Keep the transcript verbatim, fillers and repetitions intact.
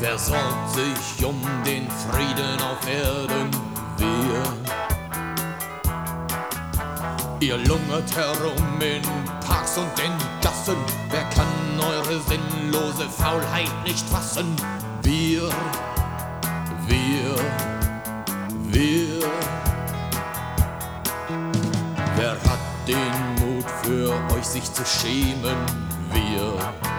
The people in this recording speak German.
Wer sorgt sich um den Frieden auf Erden? Wir. Ihr lungert herum in Parks und in Gassen. Wer kann eure sinnlose Faulheit nicht fassen? Wir, wir, wir. Wer hat den Mut für euch sich zu schämen? Wir.